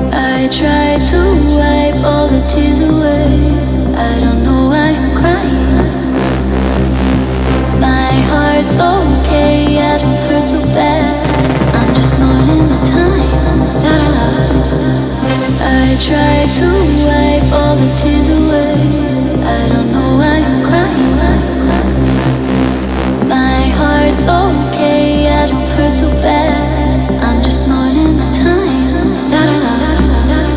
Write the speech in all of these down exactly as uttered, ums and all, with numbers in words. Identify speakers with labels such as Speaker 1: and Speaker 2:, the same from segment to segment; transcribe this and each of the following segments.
Speaker 1: I try to wipe all the tears away. I don't know why I'm crying. My heart's okay, I don't hurt so bad. I'm just mourning the time that I lost. I try to wipe all the tears away. I don't know why I'm crying. My heart's okay, I don't hurt so bad. I'm just mourning the time that I lost.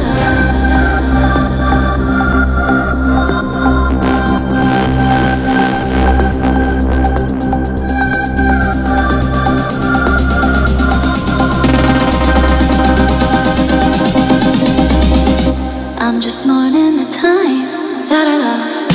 Speaker 1: I'm just mourning the time that I lost.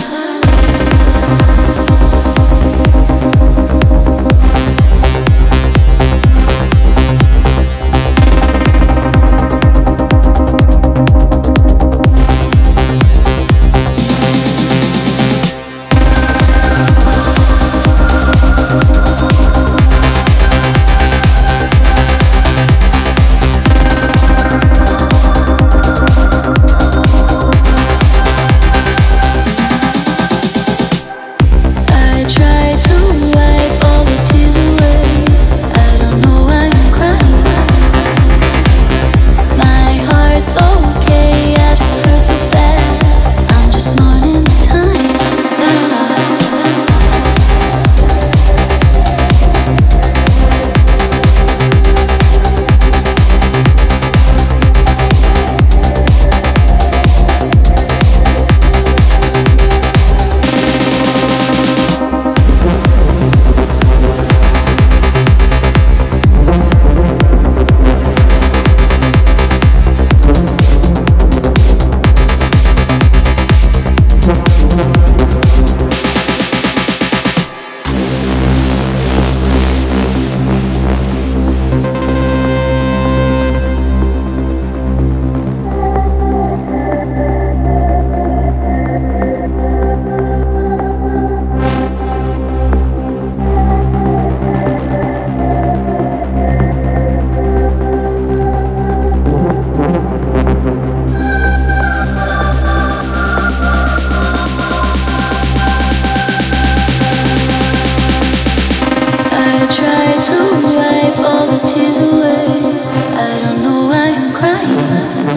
Speaker 1: Try to wipe all the tears away. I don't know why I'm crying.